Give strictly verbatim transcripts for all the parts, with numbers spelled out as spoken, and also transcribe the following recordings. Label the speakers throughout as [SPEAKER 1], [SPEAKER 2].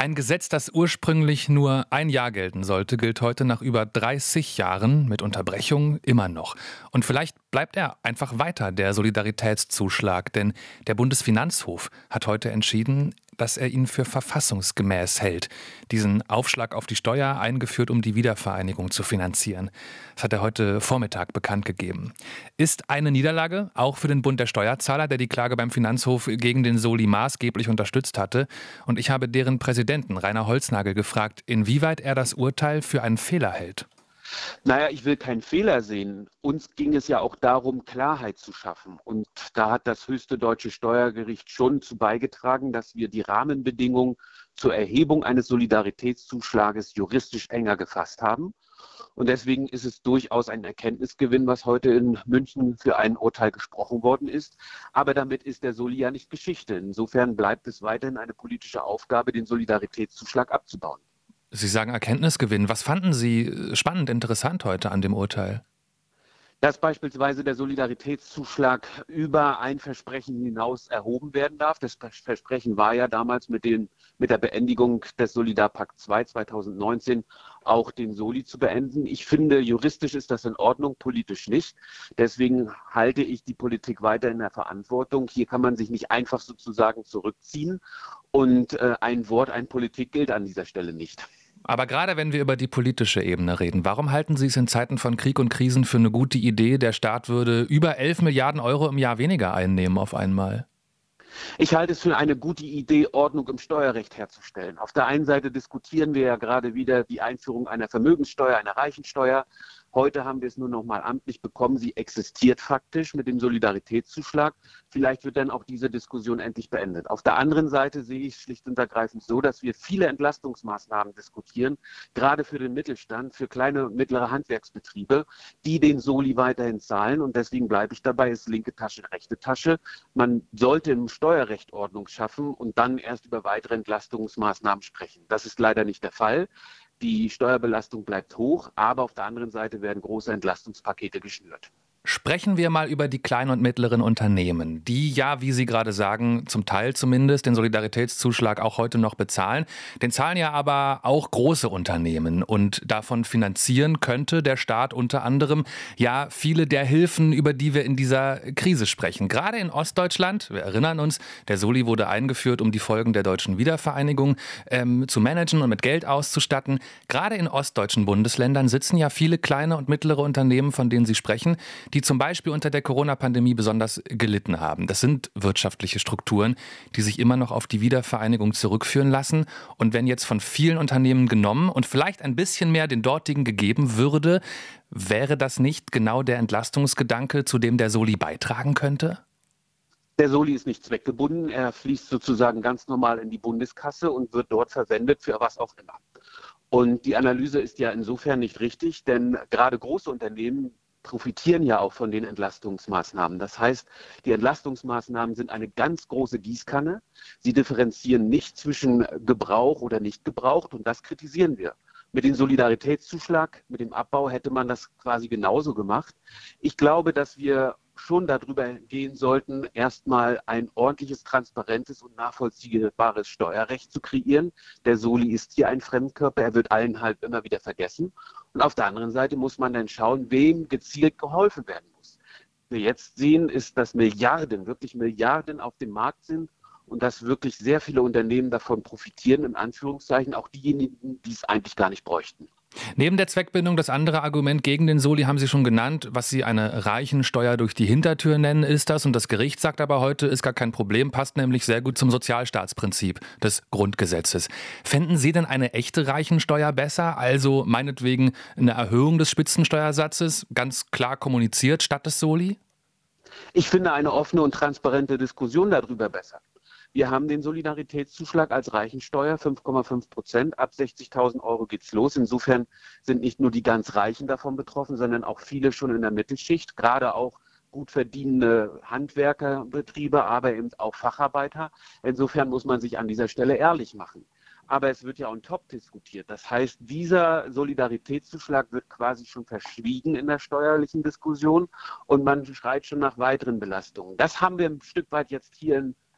[SPEAKER 1] Ein Gesetz, das ursprünglich nur ein Jahr gelten sollte, gilt heute nach über dreißig Jahren mit Unterbrechung immer noch. Und vielleicht bleibt er einfach weiter, der Solidaritätszuschlag. Denn der Bundesfinanzhof hat heute entschieden, dass er ihn für verfassungsgemäß hält. Diesen Aufschlag auf die Steuer eingeführt, um die Wiedervereinigung zu finanzieren. Das hat er heute Vormittag bekannt gegeben. Ist eine Niederlage, auch für den Bund der Steuerzahler, der die Klage beim Finanzhof gegen den Soli maßgeblich unterstützt hatte. Und ich habe deren Präsidenten Rainer Holznagel gefragt, inwieweit er das Urteil für einen Fehler hält.
[SPEAKER 2] Naja, ich will keinen Fehler sehen. Uns ging es ja auch darum, Klarheit zu schaffen. Und da hat das höchste deutsche Steuergericht schon zu beigetragen, dass wir die Rahmenbedingungen zur Erhebung eines Solidaritätszuschlages juristisch enger gefasst haben. Und deswegen ist es durchaus ein Erkenntnisgewinn, was heute in München für ein Urteil gesprochen worden ist. Aber damit ist der Soli ja nicht Geschichte. Insofern bleibt es weiterhin eine politische Aufgabe, den Solidaritätszuschlag abzubauen.
[SPEAKER 1] Sie sagen Erkenntnisgewinn. Was fanden Sie spannend, interessant heute an dem Urteil?
[SPEAKER 2] Dass beispielsweise der Solidaritätszuschlag über ein Versprechen hinaus erhoben werden darf. Das Versprechen war ja damals mit, den, mit der Beendigung des Solidarpakt zwei zweitausendneunzehn auch den Soli zu beenden. Ich finde, juristisch ist das in Ordnung, politisch nicht. Deswegen halte ich die Politik weiter in der Verantwortung. Hier kann man sich nicht einfach sozusagen zurückziehen. Und äh, ein Wort, ein Politik gilt an dieser Stelle nicht.
[SPEAKER 1] Aber gerade wenn wir über die politische Ebene reden, warum halten Sie es in Zeiten von Krieg und Krisen für eine gute Idee, der Staat würde über elf Milliarden Euro im Jahr weniger einnehmen auf einmal?
[SPEAKER 2] Ich halte es für eine gute Idee, Ordnung im Steuerrecht herzustellen. Auf der einen Seite diskutieren wir ja gerade wieder die Einführung einer Vermögenssteuer, einer Reichensteuer. Heute haben wir es nur noch mal amtlich bekommen. Sie existiert faktisch mit dem Solidaritätszuschlag. Vielleicht wird dann auch diese Diskussion endlich beendet. Auf der anderen Seite sehe ich es schlicht und ergreifend so, dass wir viele Entlastungsmaßnahmen diskutieren, gerade für den Mittelstand, für kleine und mittlere Handwerksbetriebe, die den Soli weiterhin zahlen. Und deswegen bleibe ich dabei, ist linke Tasche, rechte Tasche. Man sollte im Steuerrecht Ordnung schaffen und dann erst über weitere Entlastungsmaßnahmen sprechen. Das ist leider nicht der Fall. Die Steuerbelastung bleibt hoch, aber auf der anderen Seite werden große Entlastungspakete geschnürt.
[SPEAKER 1] Sprechen wir mal über die kleinen und mittleren Unternehmen, die ja, wie Sie gerade sagen, zum Teil zumindest den Solidaritätszuschlag auch heute noch bezahlen. Den zahlen ja aber auch große Unternehmen und davon finanzieren könnte der Staat unter anderem ja viele der Hilfen, über die wir in dieser Krise sprechen. Gerade in Ostdeutschland, wir erinnern uns, der Soli wurde eingeführt, um die Folgen der deutschen Wiedervereinigung ähm, zu managen und mit Geld auszustatten. Gerade in ostdeutschen Bundesländern sitzen ja viele kleine und mittlere Unternehmen, von denen Sie sprechen, die zum Beispiel unter der Corona-Pandemie besonders gelitten haben. Das sind wirtschaftliche Strukturen, die sich immer noch auf die Wiedervereinigung zurückführen lassen. Und wenn jetzt von vielen Unternehmen genommen und vielleicht ein bisschen mehr den dortigen gegeben würde, wäre das nicht genau der Entlastungsgedanke, zu dem der Soli beitragen könnte?
[SPEAKER 2] Der Soli ist nicht zweckgebunden. Er fließt sozusagen ganz normal in die Bundeskasse und wird dort verwendet für was auch immer. Und die Analyse ist ja insofern nicht richtig, denn gerade große Unternehmen profitieren ja auch von den Entlastungsmaßnahmen. Das heißt, die Entlastungsmaßnahmen sind eine ganz große Gießkanne. Sie differenzieren nicht zwischen Gebrauch oder nicht gebraucht und das kritisieren wir. Mit dem Solidaritätszuschlag, mit dem Abbau hätte man das quasi genauso gemacht. Ich glaube, dass wir schon darüber gehen sollten, erstmal ein ordentliches, transparentes und nachvollziehbares Steuerrecht zu kreieren. Der Soli ist hier ein Fremdkörper, er wird allen halt immer wieder vergessen. Und auf der anderen Seite muss man dann schauen, wem gezielt geholfen werden muss. Was wir jetzt sehen, ist, dass Milliarden, wirklich Milliarden auf dem Markt sind und dass wirklich sehr viele Unternehmen davon profitieren, in Anführungszeichen, auch diejenigen, die es eigentlich gar nicht bräuchten.
[SPEAKER 1] Neben der Zweckbindung, das andere Argument gegen den Soli haben Sie schon genannt, was Sie eine Reichensteuer durch die Hintertür nennen, ist das. Und das Gericht sagt aber heute, ist gar kein Problem, passt nämlich sehr gut zum Sozialstaatsprinzip des Grundgesetzes. Fänden Sie denn eine echte Reichensteuer besser, also meinetwegen eine Erhöhung des Spitzensteuersatzes, ganz klar kommuniziert statt des Soli?
[SPEAKER 2] Ich finde eine offene und transparente Diskussion darüber besser. Wir haben den Solidaritätszuschlag als Reichensteuer, fünf Komma fünf Prozent. Ab sechzigtausend Euro geht's los. Insofern sind nicht nur die ganz Reichen davon betroffen, sondern auch viele schon in der Mittelschicht, gerade auch gut verdienende Handwerkerbetriebe, aber eben auch Facharbeiter. Insofern muss man sich an dieser Stelle ehrlich machen. Aber es wird ja on top diskutiert. Das heißt, dieser Solidaritätszuschlag wird quasi schon verschwiegen in der steuerlichen Diskussion und man schreit schon nach weiteren Belastungen. Das haben wir ein Stück weit jetzt hier in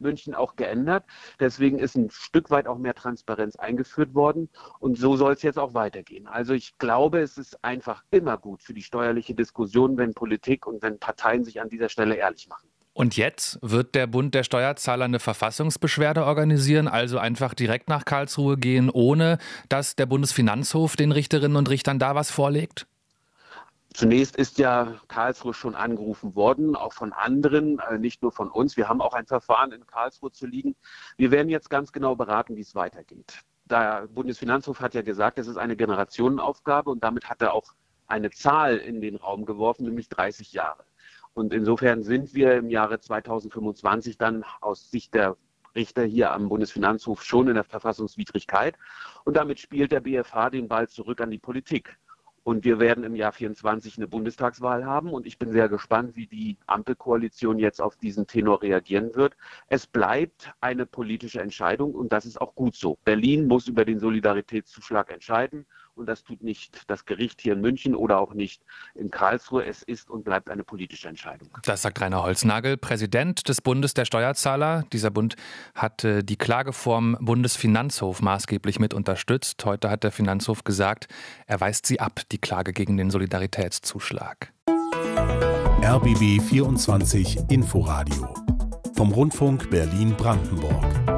[SPEAKER 2] München auch geändert. Deswegen ist ein Stück weit auch mehr Transparenz eingeführt worden. Und so soll es jetzt auch weitergehen. Also ich glaube, es ist einfach immer gut für die steuerliche Diskussion, wenn Politik und wenn Parteien sich an dieser Stelle ehrlich machen.
[SPEAKER 1] Und jetzt wird der Bund der Steuerzahler eine Verfassungsbeschwerde organisieren, also einfach direkt nach Karlsruhe gehen, ohne dass der Bundesfinanzhof den Richterinnen und Richtern da was vorlegt?
[SPEAKER 2] Zunächst ist ja Karlsruhe schon angerufen worden, auch von anderen, nicht nur von uns. Wir haben auch ein Verfahren in Karlsruhe zu liegen. Wir werden jetzt ganz genau beraten, wie es weitergeht. Der Bundesfinanzhof hat ja gesagt, es ist eine Generationenaufgabe und damit hat er auch eine Zahl in den Raum geworfen, nämlich dreißig Jahre. Und insofern sind wir im Jahre zweitausendfünfundzwanzig dann aus Sicht der Richter hier am Bundesfinanzhof schon in der Verfassungswidrigkeit. Und damit spielt der B F H den Ball zurück an die Politik. Und wir werden im Jahr vierundzwanzig eine Bundestagswahl haben. Und ich bin sehr gespannt, wie die Ampelkoalition jetzt auf diesen Tenor reagieren wird. Es bleibt eine politische Entscheidung und das ist auch gut so. Berlin muss über den Solidaritätszuschlag entscheiden. Und das tut nicht das Gericht hier in München oder auch nicht in Karlsruhe. Es ist und bleibt eine politische Entscheidung.
[SPEAKER 1] Das sagt Rainer Holznagel, Präsident des Bundes der Steuerzahler. Dieser Bund hat die Klage vorm Bundesfinanzhof maßgeblich mit unterstützt. Heute hat der Finanzhof gesagt, er weist sie ab, die Klage gegen den Solidaritätszuschlag.
[SPEAKER 3] R B B vierundzwanzig Inforadio vom Rundfunk Berlin-Brandenburg.